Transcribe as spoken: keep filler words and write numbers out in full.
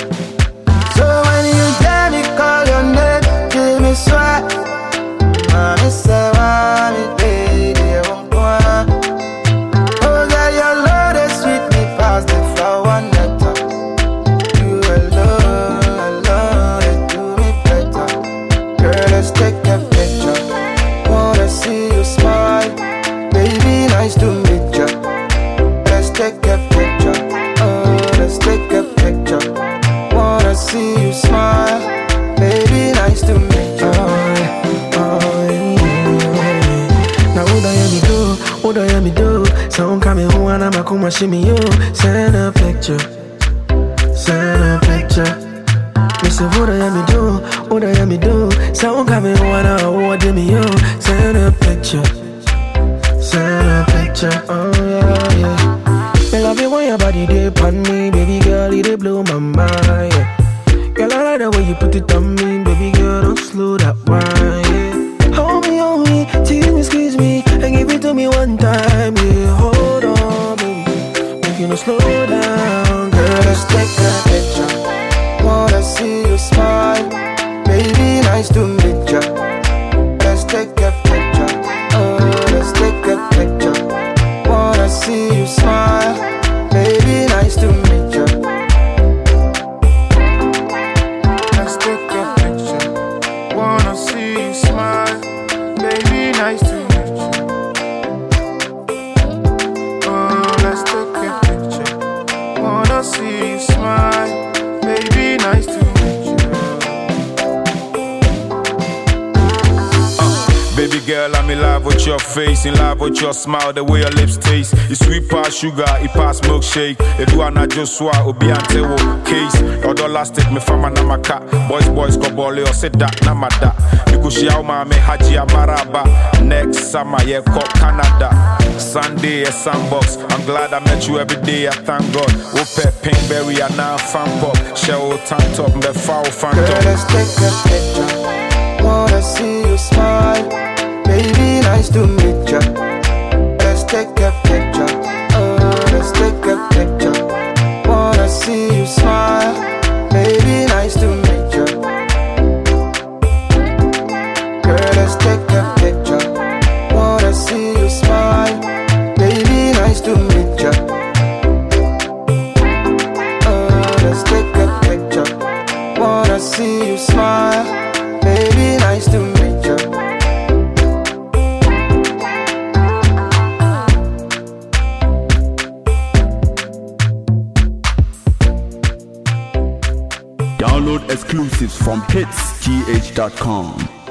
So when you hear me call your name, give me sweat. Mommy say, mommy, baby, I won't go on. Oh, girl, your love is sweet, me past the flower nectar. You alone, alone, it do me better. Girl, let's take a picture. Wanna see you smile. Baby, nice to meet ya. Let's take a picture. Oh, let's take a picture. Wanna see you smile. Baby, nice to meet ya. Oh, yeah. Oh, yeah. Now, what do you do? What do you do? Someone coming home and I'm a come shimmy you. Send a picture. Send a picture. Listen, what do you do? What do you do? Someone coming home and I'm a what me you. Send a picture. Send a picture. Oh, yeah, yeah. Me love it when your body dip on me, baby girl, it blow my mind, yeah. Girl, I like the way you put it on me, baby girl, don't slow that wine, yeah. Hold me, hold me, tease me, squeeze me, and give it to me one time, yeah. Hold on, baby, make you no slow down, girl. Let's take a picture. Wanna see you smile, baby, nice to meet ya. Let's take a picture. Oh, let's take a picture. Wanna see you smile, baby, nice to meet ya. Let's take a picture. Wanna see you smile, baby, nice to meet ya. Oh, let's take a picture. Wanna see you smile, baby, nice to meet ya. uh, Baby girl, I'm in love with your face, in love with your smile, the way your lips taste. It's sweet past sugar, it past milkshake. It do not just swat, obi antewo case. Your dollar stick me fama na maka. Boys, boys, go bole or say that na mada. Because she out me haji amaraba. Next summer, yeah, call Canada. Sunday, a sandbox. I'm glad I met you every day, I thank God. Ope, pinkberry, and now fan pop. Shell, tank top, me foul fan top. Girl, let's take a picture. Wanna see you smile. Baby, nice to meet ya. Let's take a picture. Oh, let's take a picture. Wanna see you smile. Baby, nice to meet ya. Girl, let's take a picture. Wanna see you smile. Baby, nice to meet ya. Oh, let's take a picture. Wanna see you smile. Baby, nice to meet ya. Download exclusives from hits g h dot com.